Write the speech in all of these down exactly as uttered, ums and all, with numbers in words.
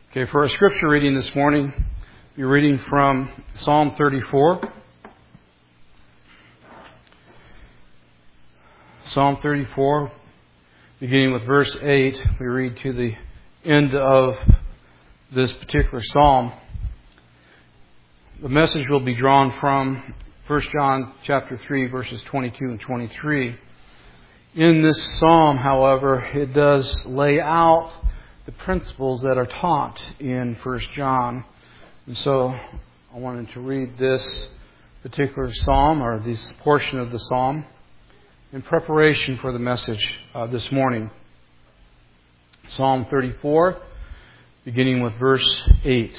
Okay, for our scripture reading this morning, we're reading from Psalm thirty-four. Psalm thirty-four, beginning with verse eight, we read to the end of this particular psalm. The message will be drawn from First John chapter three, verses twenty-two and twenty-three. In this psalm, however, it does lay out the principles that are taught in First John. And so I wanted to read this particular psalm, or this portion of the psalm, in preparation for the message uh, this morning. Psalm thirty-four, beginning with verse eight.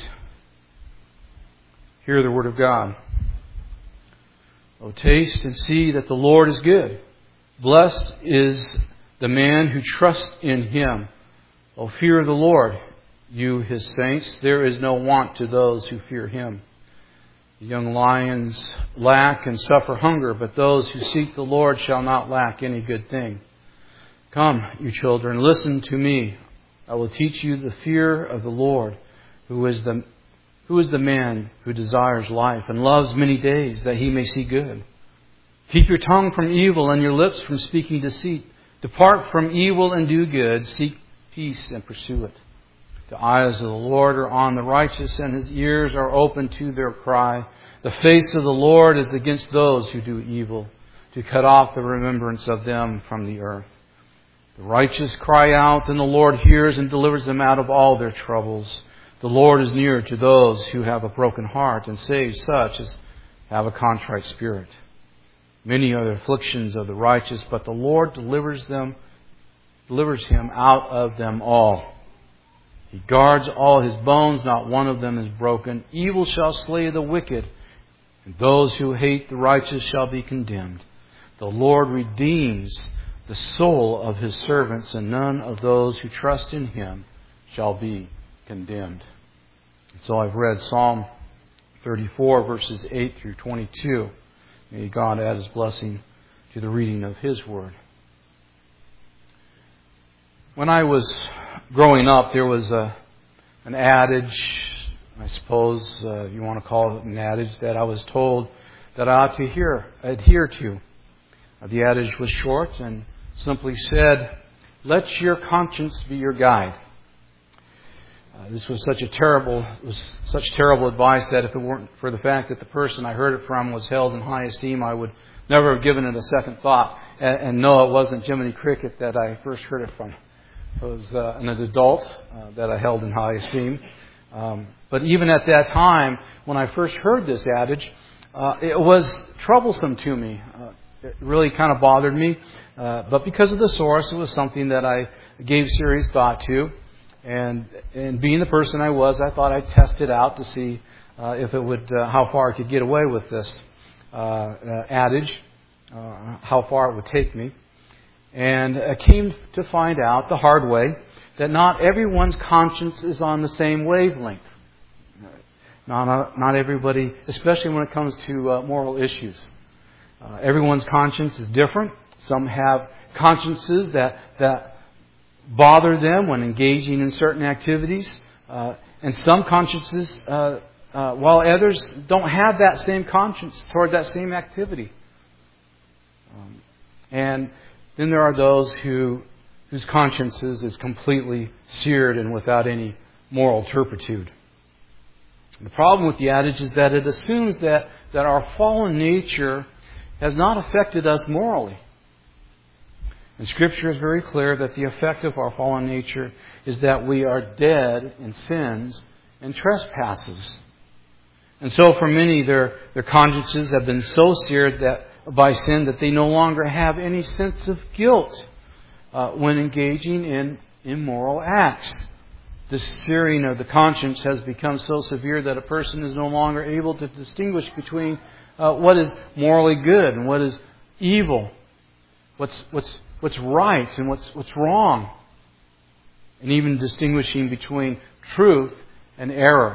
Hear the word of God. O taste and see that the Lord is good. Blessed is the man who trusts in Him. O fear the Lord, you His saints. There is no want to those who fear Him. The young lions lack and suffer hunger, but those who seek the Lord shall not lack any good thing. Come, you children, listen to me. I will teach you the fear of the Lord. Who is the, who is the man who desires life and loves many days that he may see good? Keep your tongue from evil and your lips from speaking deceit. Depart from evil and do good. Seek peace and pursue it. The eyes of the Lord are on the righteous, and His ears are open to their cry. The face of the Lord is against those who do evil, to cut off the remembrance of them from the earth. The righteous cry out, and the Lord hears and delivers them out of all their troubles. The Lord is near to those who have a broken heart, and saves such as have a contrite spirit. Many are the afflictions of the righteous, but the Lord delivers them delivers him out of them all. He guards all his bones, not one of them is broken. Evil shall slay the wicked, and those who hate the righteous shall be condemned. The Lord redeems the soul of His servants, and none of those who trust in Him shall be condemned. And so I've read Psalm thirty-four, verses eight through twenty-two. May God add His blessing to the reading of His Word. When I was growing up, there was a, an adage, I suppose uh, you want to call it an adage, that I was told that I ought to hear, adhere to. Uh, the adage was short and simply said, "Let your conscience be your guide." Uh, this was such a terrible, was such terrible advice that if it weren't for the fact that the person I heard it from was held in high esteem, I would never have given it a second thought. And, and no, it wasn't Jiminy Cricket that I first heard it from. It was uh, an adult uh, that I held in high esteem. Um, but even at that time, when I first heard this adage, uh, it was troublesome to me. Uh, it really kind of bothered me. Uh, but because of the source, it was something that I gave serious thought to. And, and being the person I was, I thought I'd test it out to see uh, if it would, uh, how far I could get away with this uh, uh, adage, uh, how far it would take me. And I came to find out the hard way that not everyone's conscience is on the same wavelength. Not, not everybody, especially when it comes to uh, moral issues. Uh, everyone's conscience is different. Some have consciences that, that bother them when engaging in certain activities. Uh, and some consciences, uh, uh, while others don't have that same conscience toward that same activity. Um, and Then there are those who whose consciences is completely seared and without any moral turpitude. The problem with the adage is that it assumes that, that our fallen nature has not affected us morally. And Scripture is very clear that the effect of our fallen nature is that we are dead in sins and trespasses. And so for many, their, their consciences have been so seared that by sin that they no longer have any sense of guilt uh, when engaging in immoral acts. The searing of the conscience has become so severe that a person is no longer able to distinguish between uh, what is morally good and what is evil, what's what's what's right and what's what's wrong, and even distinguishing between truth and error.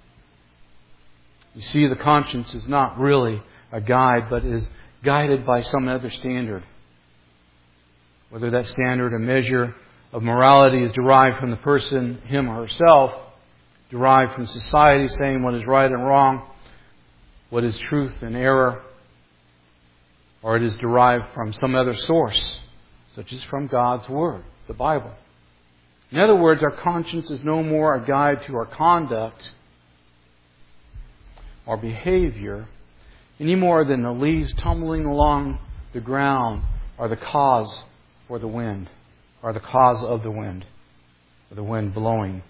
You see, the conscience is not really a guide, but is guided by some other standard. Whether that standard, a measure of morality, is derived from the person, him or herself, derived from society saying what is right and wrong, what is truth and error, or it is derived from some other source, such as from God's Word, the Bible. In other words, our conscience is no more a guide to our conduct or behavior any more than the leaves tumbling along the ground are the cause for the wind, or the cause of the wind, or the wind blowing.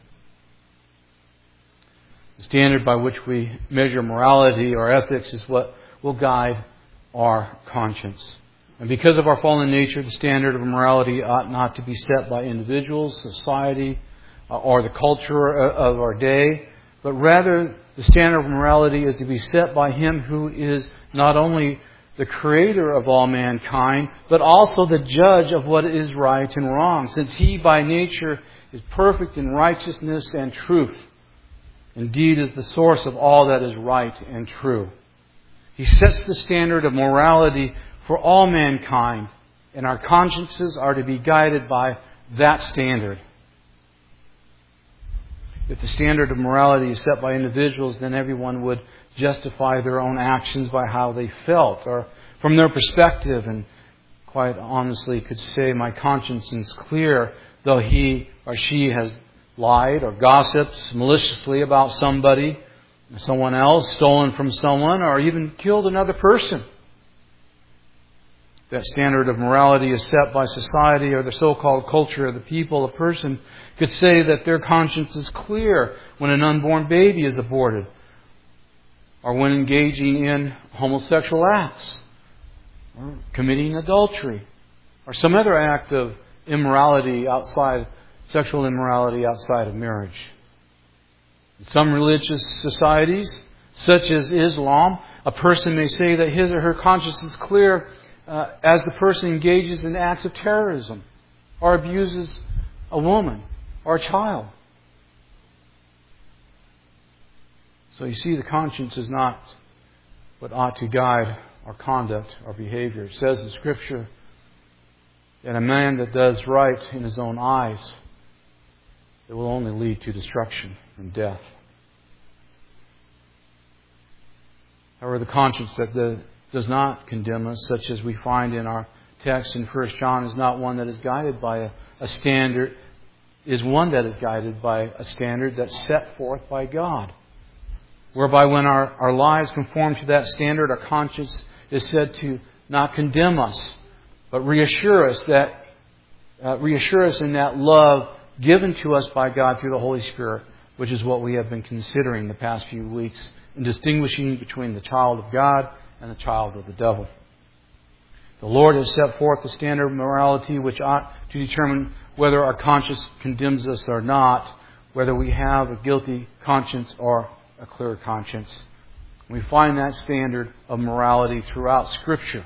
The standard by which we measure morality or ethics is what will guide our conscience. And because of our fallen nature, the standard of morality ought not to be set by individuals, society, or the culture of our day, but rather the standard of morality is to be set by Him who is not only the Creator of all mankind, but also the judge of what is right and wrong, since He by nature is perfect in righteousness and truth. Indeed, is the source of all that is right and true. He sets the standard of morality for all mankind, and our consciences are to be guided by that standard. If the standard of morality is set by individuals, then everyone would justify their own actions by how they felt, or from their perspective, and quite honestly could say, my conscience is clear, though he or she has lied or gossiped maliciously about somebody, someone else, stolen from someone, or even killed another person. That standard of morality is set by society or the so-called culture of the people. A person could say that their conscience is clear when an unborn baby is aborted, or when engaging in homosexual acts, or committing adultery, or some other act of immorality outside, sexual immorality outside of marriage. In some religious societies, such as Islam, a person may say that his or her conscience is clear uh, as the person engages in acts of terrorism, or abuses a woman or a child. So you see, the conscience is not what ought to guide our conduct, our behavior. It says in Scripture that a man that does right in his own eyes, it will only lead to destruction and death. However, the conscience that the, does not condemn us, such as we find in our text in First John, is not one that is guided by a, a standard, is one that is guided by a standard that's set forth by God. Whereby when our, our lives conform to that standard, our conscience is said to not condemn us, but reassure us that uh, reassure us in that love given to us by God through the Holy Spirit, which is what we have been considering the past few weeks in distinguishing between the child of God and the child of the devil. The Lord has set forth the standard of morality which ought to determine whether our conscience condemns us or not, whether we have a guilty conscience or a clear conscience. We find that standard of morality throughout Scripture.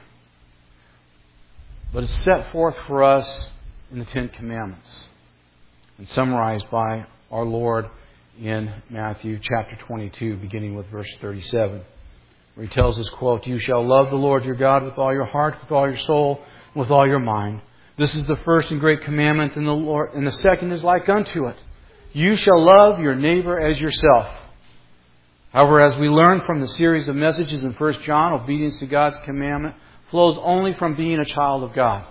But it's set forth for us in the Ten Commandments and summarized by our Lord in Matthew chapter twenty-two, beginning with verse thirty-seven, where He tells us, quote, "You shall love the Lord your God with all your heart, with all your soul, and with all your mind. This is the first and great commandment, and the Lord, and the second is like unto it. You shall love your neighbor as yourself." However, as we learn from the series of messages in First John, obedience to God's commandment flows only from being a child of God.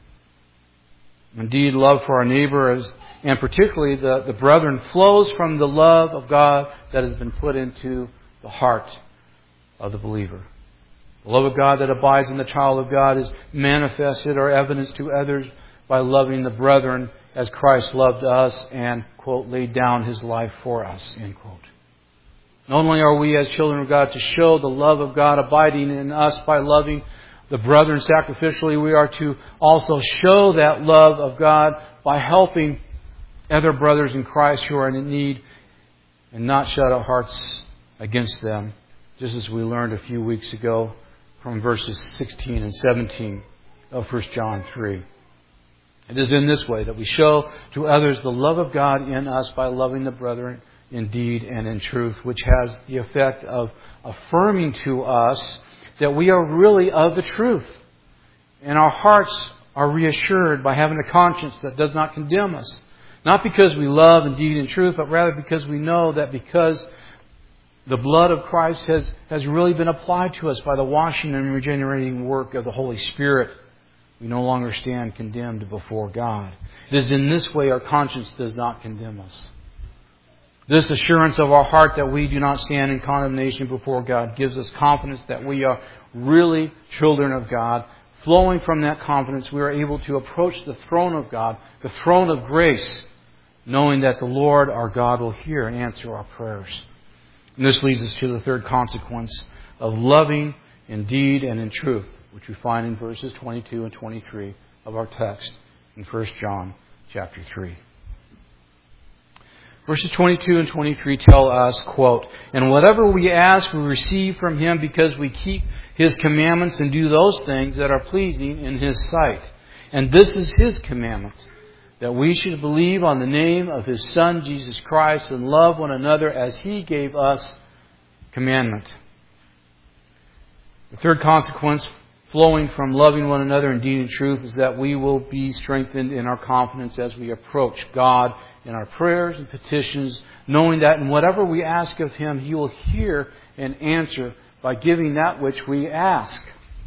Indeed, love for our neighbor, is, and particularly the, the brethren, flows from the love of God that has been put into the heart of the believer. The love of God that abides in the child of God is manifested or evidenced to others by loving the brethren as Christ loved us and, quote, laid down His life for us, end quote. Not only are we as children of God to show the love of God abiding in us by loving the brethren sacrificially, we are to also show that love of God by helping other brothers in Christ who are in need and not shut our hearts against them, just as we learned a few weeks ago from verses sixteen and seventeen of First John three. It is in this way that we show to others the love of God in us by loving the brethren in deed and in truth, which has the effect of affirming to us that we are really of the truth. And our hearts are reassured by having a conscience that does not condemn us. Not because we love in deed and truth, but rather because we know that because the blood of Christ has, has really been applied to us by the washing and regenerating work of the Holy Spirit, we no longer stand condemned before God. It is in this way our conscience does not condemn us. This assurance of our heart that we do not stand in condemnation before God gives us confidence that we are really children of God. Flowing from that confidence, we are able to approach the throne of God, the throne of grace, knowing that the Lord our God will hear and answer our prayers. And this leads us to the third consequence of loving in deed and in truth, which we find in verses twenty-two and twenty-three of our text in First John chapter three. Verses twenty-two and twenty-three tell us, quote, "And whatever we ask, we receive from Him because we keep His commandments and do those things that are pleasing in His sight. And this is His commandment, that we should believe on the name of His Son, Jesus Christ, and love one another as He gave us commandment." The third consequence flowing from loving one another in deed and truth is that we will be strengthened in our confidence as we approach God in our prayers and petitions, knowing that in whatever we ask of Him, He will hear and answer by giving that which we ask.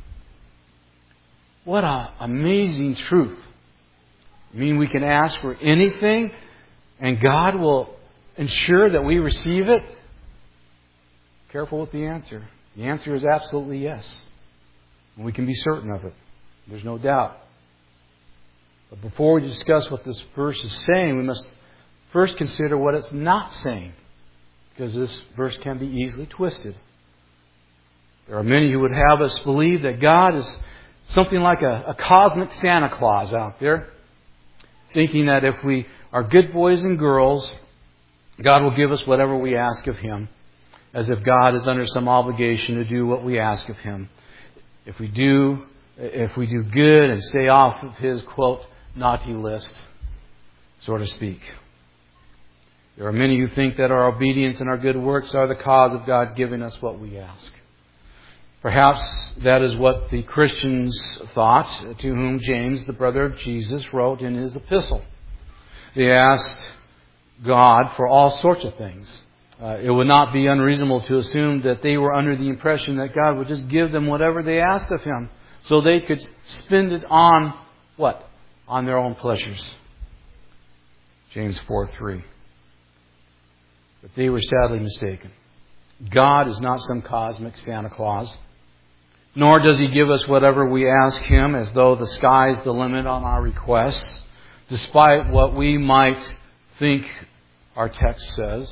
What an amazing truth. I mean, we can ask for anything and God will ensure that we receive it? Careful with the answer. The answer is absolutely yes. And we can be certain of it. There's no doubt. But before we discuss what this verse is saying, we must first consider what it's not saying, because this verse can be easily twisted. There are many who would have us believe that God is something like a, a cosmic Santa Claus out there, thinking that if we are good boys and girls, God will give us whatever we ask of Him, as if God is under some obligation to do what we ask of Him. If we do, if we do good and stay off of His, quote, naughty list, so to speak. There are many who think that our obedience and our good works are the cause of God giving us what we ask. Perhaps that is what the Christians thought, to whom James, the brother of Jesus, wrote in his epistle. They asked God for all sorts of things. Uh, it would not be unreasonable to assume that they were under the impression that God would just give them whatever they asked of Him, so they could spend it on what? On their own pleasures. James four three. But they were sadly mistaken. God is not some cosmic Santa Claus. Nor does He give us whatever we ask Him as though the sky's the limit on our requests, despite what we might think our text says.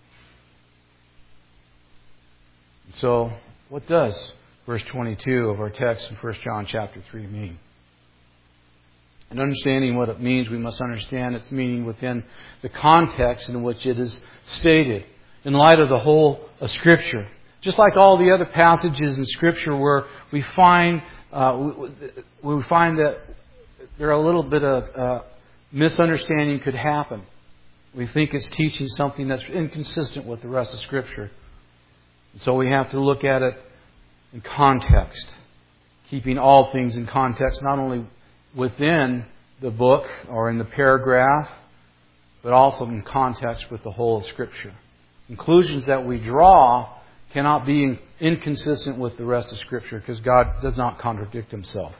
So, what does verse twenty-two of our text in First John chapter three mean? In understanding what it means, we must understand its meaning within the context in which it is stated, in light of the whole of Scripture. Just like all the other passages in Scripture where we find uh, we, we find that there are a little bit of uh, misunderstanding could happen. We think it's teaching something that's inconsistent with the rest of Scripture. So we have to look at it in context, keeping all things in context, not only within the book or in the paragraph, but also in context with the whole of Scripture. Conclusions that we draw cannot be inconsistent with the rest of Scripture, because God does not contradict Himself.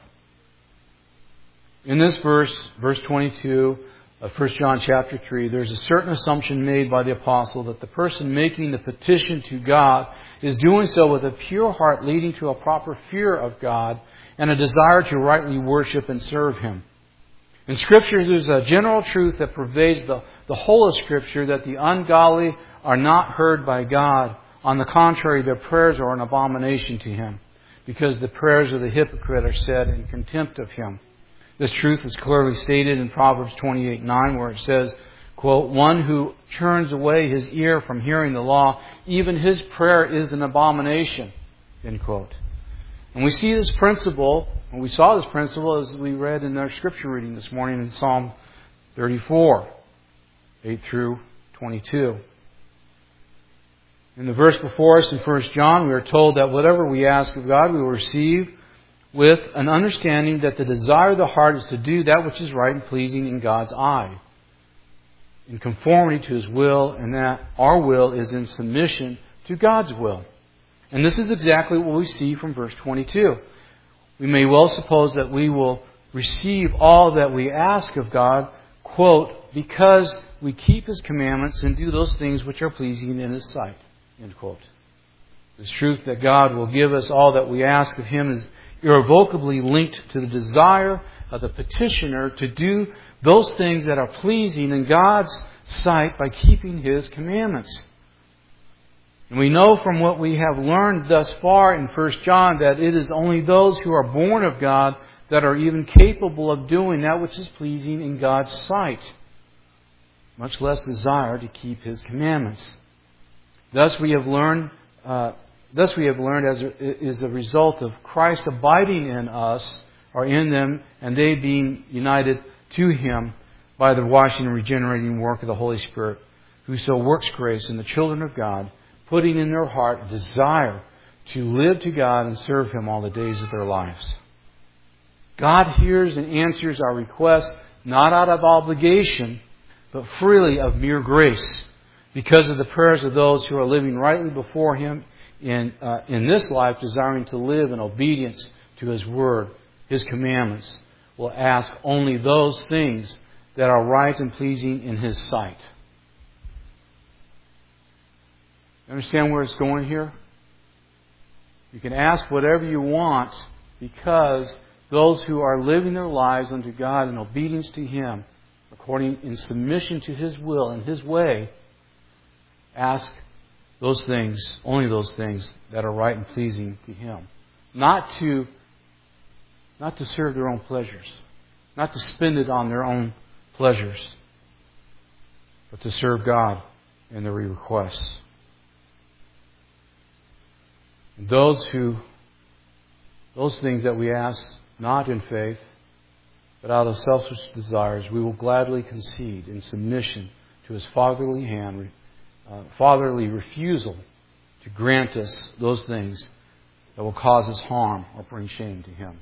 In this verse, verse twenty-two of First John chapter three, there's a certain assumption made by the apostle that the person making the petition to God is doing so with a pure heart, leading to a proper fear of God and a desire to rightly worship and serve Him. In Scripture, there's a general truth that pervades the, the whole of Scripture, that the ungodly are not heard by God. On the contrary, their prayers are an abomination to Him, because the prayers of the hypocrite are said in contempt of Him. This truth is clearly stated in Proverbs twenty-eight nine, where it says, quote, "One who turns away his ear from hearing the law, even his prayer is an abomination," end quote. And we see this principle, and we saw this principle as we read in our Scripture reading this morning in Psalm thirty-four, eight through twenty-two. In the verse before us in First John, we are told that whatever we ask of God, we will receive with an understanding that the desire of the heart is to do that which is right and pleasing in God's eye. in conformity to His will, and that our will is in submission to God's will. And this is exactly what we see from verse twenty-two. We may well suppose that we will receive all that we ask of God, quote, because we keep His commandments and do those things which are pleasing in His sight, end quote. This truth that God will give us all that we ask of Him is irrevocably linked to the desire of the petitioner to do those things that are pleasing in God's sight by keeping His commandments. And we know from what we have learned thus far in First John that it is only those who are born of God that are even capable of doing that which is pleasing in God's sight, much less desire to keep His commandments. Thus we have learned, uh, thus we have learned as a, is a result of Christ abiding in us or in them, and they being united to Him by the washing and regenerating work of the Holy Spirit, who so works grace in the children of God, putting in their heart a desire to live to God and serve Him all the days of their lives. God hears and answers our requests not out of obligation, but freely of mere grace, because of the prayers of those who are living rightly before Him in, uh, in this life, desiring to live in obedience to His Word, His commandments, will ask only those things that are right and pleasing in His sight. You understand where it's going here? You can ask whatever you want because those who are living their lives unto God in obedience to Him, according in submission to His will and His way, ask those things, only those things that are right and pleasing to Him. Not to, not to serve their own pleasures, not to spend it on their own pleasures, but to serve God in their requests. And those who, those things that we ask not in faith, but out of selfish desires, we will gladly concede in submission to His fatherly hand, uh, fatherly refusal to grant us those things that will cause us harm or bring shame to Him.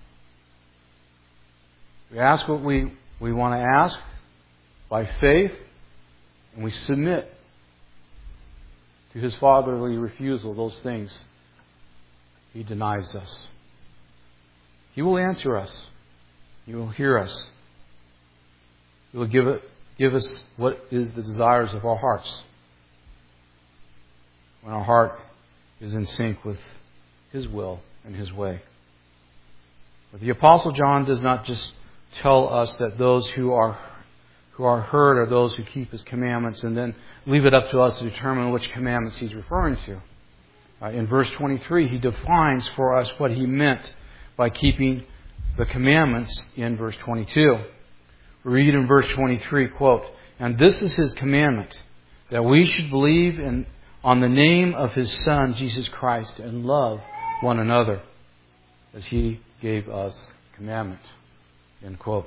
We ask what we, we want to ask by faith, and we submit to His fatherly refusal, those things He denies us. He will answer us. He will hear us. He will give it, give us what is the desires of our hearts. When our heart is in sync with His will and His way. But the Apostle John does not just tell us that those who are who are heard are those who keep His commandments and then leave it up to us to determine which commandments he's referring to. Uh, in verse twenty-three, he defines for us what he meant by keeping the commandments in verse twenty-two. We read in verse twenty-three, quote, "And this is His commandment, that we should believe in on the name of His Son, Jesus Christ, and love one another, as He gave us commandment." End quote.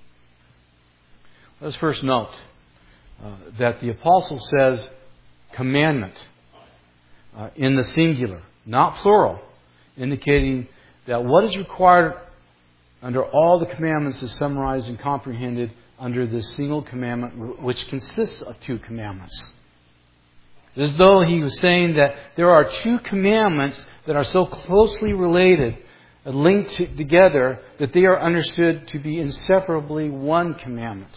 Let's first note uh, that the Apostle says commandment uh, in the singular, not plural, indicating that what is required under all the commandments is summarized and comprehended under this single commandment, which consists of two commandments. As though he was saying that there are two commandments that are so closely related, linked together, that they are understood to be inseparably one commandment.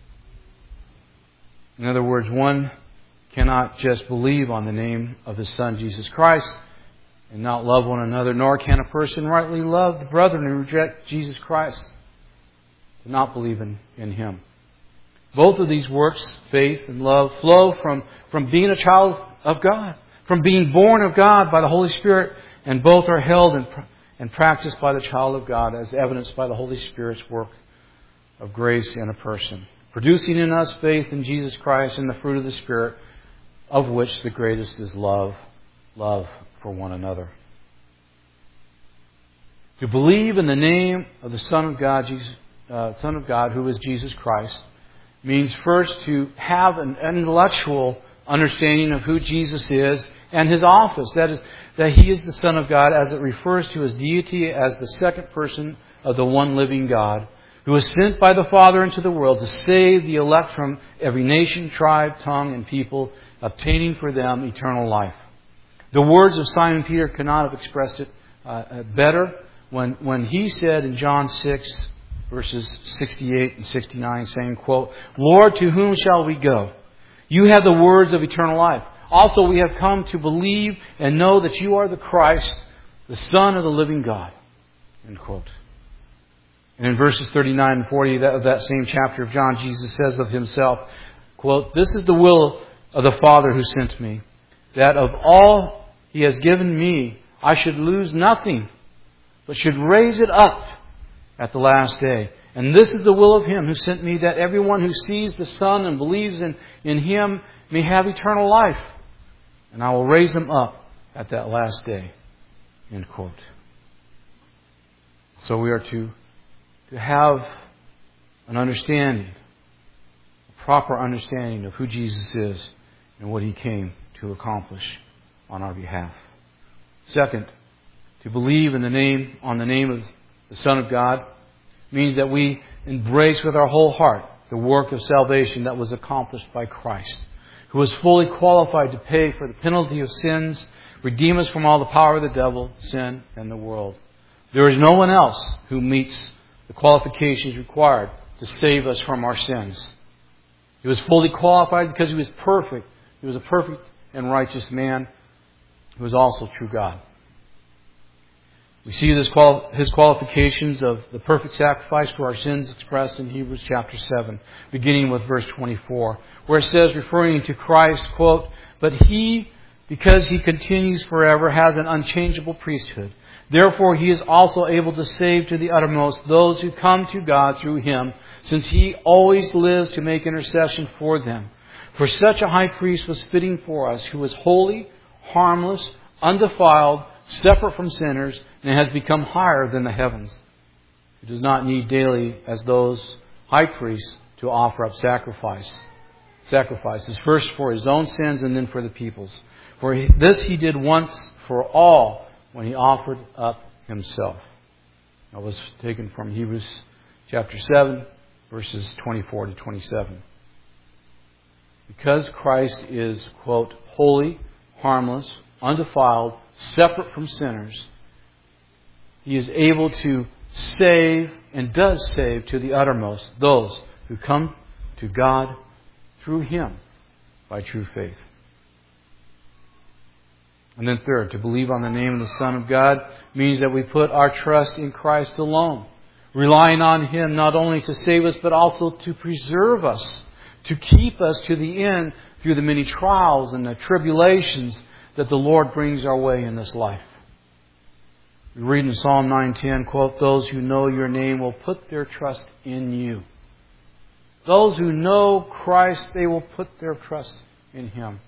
In other words, one cannot just believe on the name of His Son, Jesus Christ, and not love one another, nor can a person rightly love the brethren and reject Jesus Christ, to not believe in, in Him. Both of these works, faith and love, flow from, from being a child of God, from being born of God by the Holy Spirit, and both are held and, and practiced by the child of God as evidenced by the Holy Spirit's work of grace in a person, producing in us faith in Jesus Christ and the fruit of the Spirit, of which the greatest is love, love for one another. To believe in the name of the Son of God, Jesus, uh, Son of God, who is Jesus Christ, means first to have an intellectual understanding of who Jesus is and His office. That is, that He is the Son of God as it refers to His deity as the second person of the one living God, who was sent by the Father into the world to save the elect from every nation, tribe, tongue, and people, obtaining for them eternal life. The words of Simon Peter could not have expressed it uh, better when, when he said in John six, verses sixty-eight and sixty-nine, saying, quote, Lord, to whom shall we go? You have the words of eternal life. Also, we have come to believe and know that you are the Christ, the Son of the living God. End quote. And in verses thirty-nine and forty of that same chapter of John, Jesus says of Himself, quote, This is the will of the Father who sent me, that of all He has given me, I should lose nothing, but should raise it up at the last day. And this is the will of Him who sent me, that everyone who sees the Son and believes in, in Him may have eternal life. And I will raise them up at that last day. End quote. So we are to to have an understanding, a proper understanding of who Jesus is and what He came to accomplish on our behalf. Second, to believe in the name, on the name of the Son of God means that we embrace with our whole heart the work of salvation that was accomplished by Christ, who was fully qualified to pay for the penalty of sins, redeem us from all the power of the devil, sin, and the world. There is no one else who meets the qualifications required to save us from our sins. He was fully qualified because He was perfect. He was a perfect and righteous man who was also true God. We see this quali- His qualifications of the perfect sacrifice for our sins expressed in Hebrews chapter seven, beginning with verse twenty-four, where it says, referring to Christ, quote, But He, because He continues forever, has an unchangeable priesthood. Therefore, He is also able to save to the uttermost those who come to God through Him, since He always lives to make intercession for them. For such a high priest was fitting for us, who was holy, harmless, undefiled, separate from sinners, and has become higher than the heavens. He does not need daily, as those high priests, to offer up sacrifice. sacrifices, first for His own sins and then for the people's. For this He did once for all, when He offered up Himself. That was taken from Hebrews chapter seven, verses twenty-four to twenty-seven. Because Christ is, quote, holy, harmless, undefiled, separate from sinners, He is able to save, and does save to the uttermost, those who come to God through Him by true faith. And then third, to believe on the name of the Son of God means that we put our trust in Christ alone, relying on Him not only to save us, but also to preserve us, to keep us to the end through the many trials and the tribulations that the Lord brings our way in this life. We read in Psalm nine ten, quote, Those who know Your name will put their trust in You. Those who know Christ, they will put their trust in Him.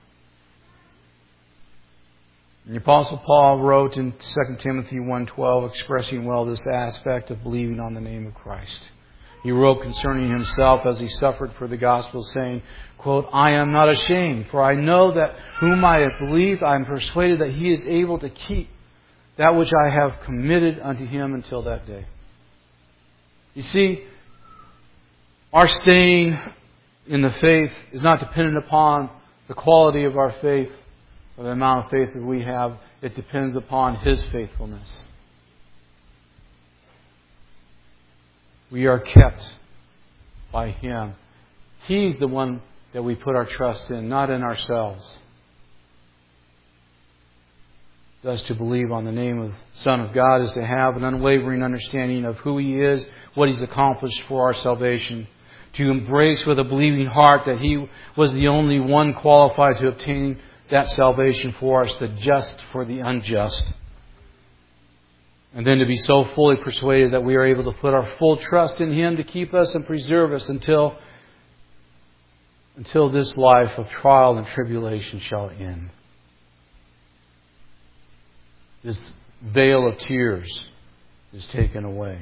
The Apostle Paul wrote in Second Timothy one twelve, expressing well this aspect of believing on the name of Christ. He wrote concerning himself as he suffered for the gospel, saying, quote, I am not ashamed, for I know that whom I have believed, I am persuaded that He is able to keep that which I have committed unto Him until that day. You see, our staying in the faith is not dependent upon the quality of our faith, or the amount of faith that we have. It depends upon His faithfulness. We are kept by Him. He's the one that we put our trust in, not in ourselves. Thus, to believe on the name of the Son of God is to have an unwavering understanding of who He is, what He's accomplished for our salvation. To embrace with a believing heart that He was the only one qualified to obtain that salvation for us, the just for the unjust. And then to be so fully persuaded that we are able to put our full trust in Him to keep us and preserve us until, until this life of trial and tribulation shall end. This veil of tears is taken away.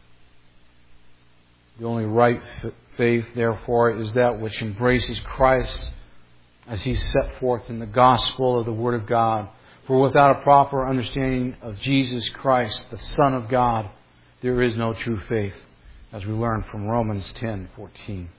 The only right faith, therefore, is that which embraces Christ as He's set forth in the gospel of the Word of God. For without a proper understanding of Jesus Christ, the Son of God, there is no true faith. as we learn from Romans ten fourteen.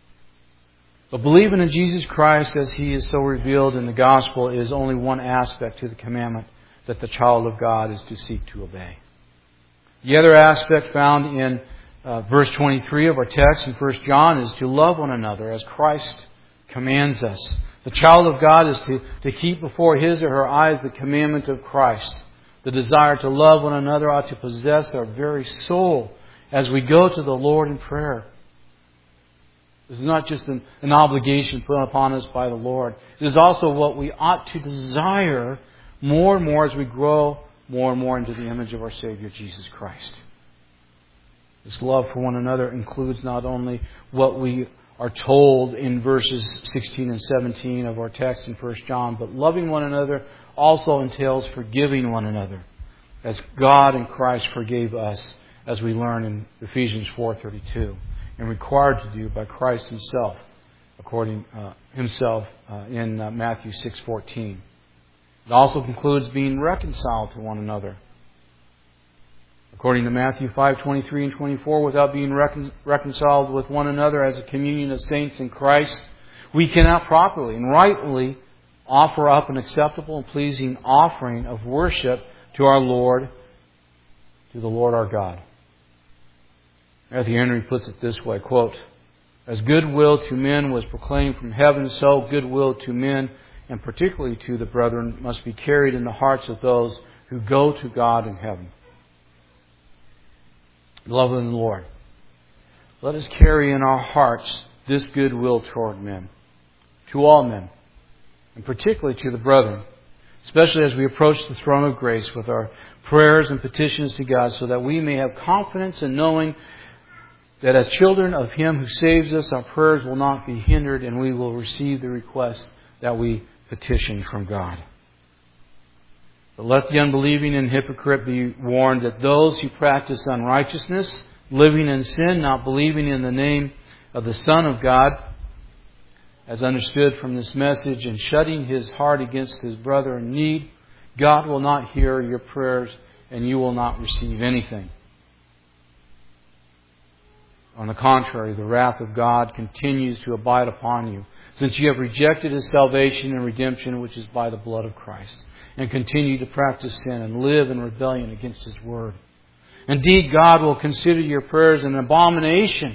But believing in Jesus Christ as He is so revealed in the Gospel is only one aspect to the commandment that the child of God is to seek to obey. The other aspect found in uh, verse twenty-three of our text in First John is to love one another as Christ commands us. The child of God is to, to keep before his or her eyes the commandment of Christ. The desire to love one another ought to possess our very soul as we go to the Lord in prayer. This is not just an, an obligation put upon us by the Lord. It is also what we ought to desire more and more as we grow more and more into the image of our Savior, Jesus Christ. This love for one another includes not only what we are told in verses sixteen and seventeen of our text in First John, but loving one another also entails forgiving one another, as God in Christ forgave us, as we learn in Ephesians four thirty-two. And required to do by Christ Himself, according uh, Himself uh, in uh, Matthew six fourteen. It also concludes being reconciled to one another. According to Matthew five twenty-three and twenty-four, without being recon- reconciled with one another as a communion of saints in Christ, we cannot properly and rightly offer up an acceptable and pleasing offering of worship to our Lord, to the Lord our God. Matthew Henry puts it this way, quote, "As goodwill to men was proclaimed from heaven, so goodwill to men, and particularly to the brethren, must be carried in the hearts of those who go to God in heaven." Beloved in the Lord, let us carry in our hearts this goodwill toward men, to all men, and particularly to the brethren, especially as we approach the throne of grace with our prayers and petitions to God, so that we may have confidence in knowing that as children of Him who saves us, our prayers will not be hindered and we will receive the request that we petition from God. But let the unbelieving and hypocrite be warned that those who practice unrighteousness, living in sin, not believing in the name of the Son of God, as understood from this message, and shutting his heart against his brother in need, God will not hear your prayers and you will not receive anything. On the contrary, the wrath of God continues to abide upon you, since you have rejected His salvation and redemption, which is by the blood of Christ, and continue to practice sin and live in rebellion against His word. Indeed, God will consider your prayers an abomination,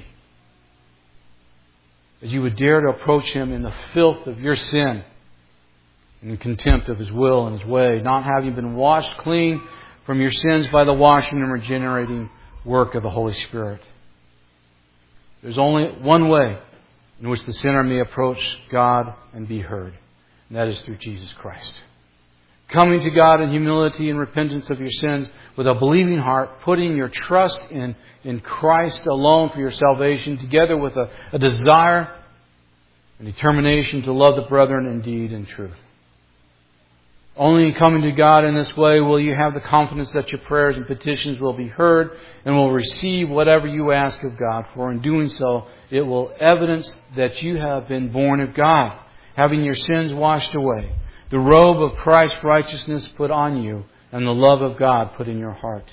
as you would dare to approach Him in the filth of your sin, and in contempt of His will and His way, not having been washed clean from your sins by the washing and regenerating work of the Holy Spirit. There's only one way in which the sinner may approach God and be heard, and that is through Jesus Christ. Coming to God in humility and repentance of your sins with a believing heart, putting your trust in, in Christ alone for your salvation, together with a, a desire and determination to love the brethren in deed and truth. Only in coming to God in this way will you have the confidence that your prayers and petitions will be heard and will receive whatever you ask of God. For in doing so, it will evidence that you have been born of God, having your sins washed away, the robe of Christ's righteousness put on you, and the love of God put in your heart.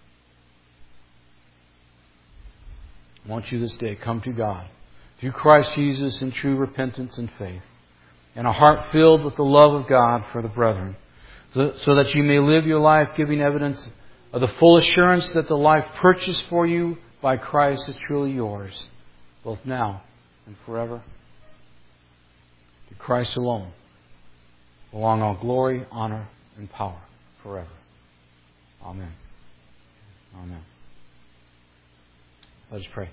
I want you this day to come to God through Christ Jesus in true repentance and faith, and a heart filled with the love of God for the brethren, so that you may live your life giving evidence of the full assurance that the life purchased for you by Christ is truly yours, both now and forever. To Christ alone belong all glory, honor, and power forever. Amen. Amen. Let us pray.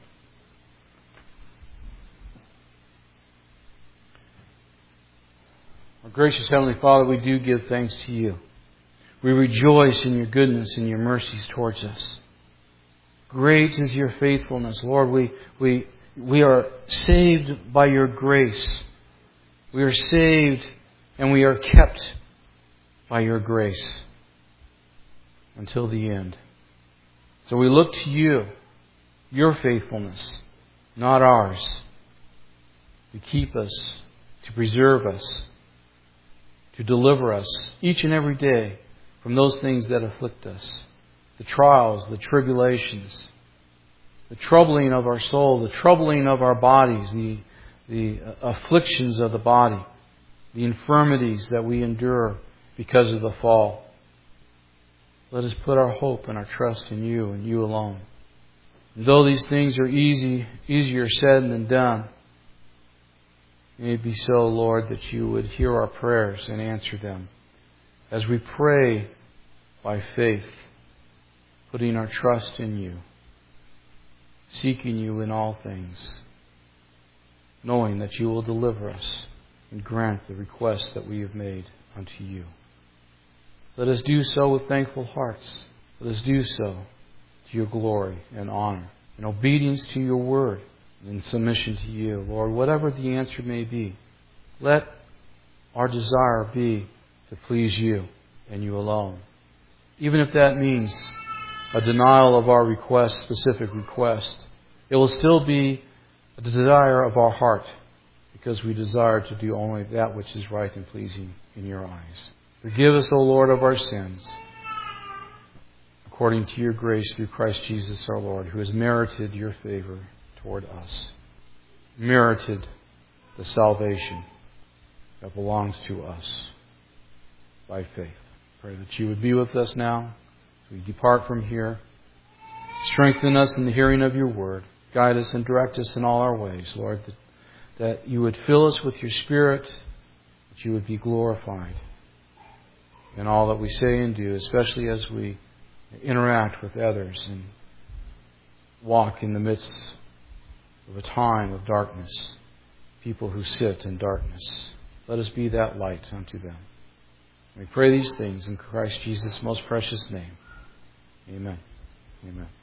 Our gracious Heavenly Father, we do give thanks to You. We rejoice in Your goodness and Your mercies towards us. Great is Your faithfulness. Lord, we, we, we are saved by Your grace. We are saved and we are kept by Your grace until the end. So we look to You, Your faithfulness, not ours, to keep us, to preserve us, to deliver us each and every day from those things that afflict us, the trials, the tribulations, the troubling of our soul, the troubling of our bodies, the, the afflictions of the body, the infirmities that we endure because of the fall. Let us put our hope and our trust in You and You alone. And though these things are easy, easier said than done, may it be so, Lord, that You would hear our prayers and answer them as we pray by faith, putting our trust in You, seeking You in all things, knowing that You will deliver us and grant the requests that we have made unto You. Let us do so with thankful hearts. Let us do so to Your glory and honor, in obedience to Your word, in submission to You. Lord, whatever the answer may be, let our desire be to please You and You alone. Even if that means a denial of our request, specific request, it will still be a desire of our heart, because we desire to do only that which is right and pleasing in Your eyes. Forgive us, O Lord, of our sins, according to Your grace through Christ Jesus our Lord, who has merited Your favor toward us, merited the salvation that belongs to us by faith. Pray that You would be with us now as we depart from here. Strengthen us in the hearing of Your word. Guide us and direct us in all our ways, Lord, that, that You would fill us with Your Spirit, that You would be glorified in all that we say and do, especially as we interact with others and walk in the midst of a time of darkness, people who sit in darkness. Let us be that light unto them. We pray these things in Christ Jesus' most precious name. Amen. Amen.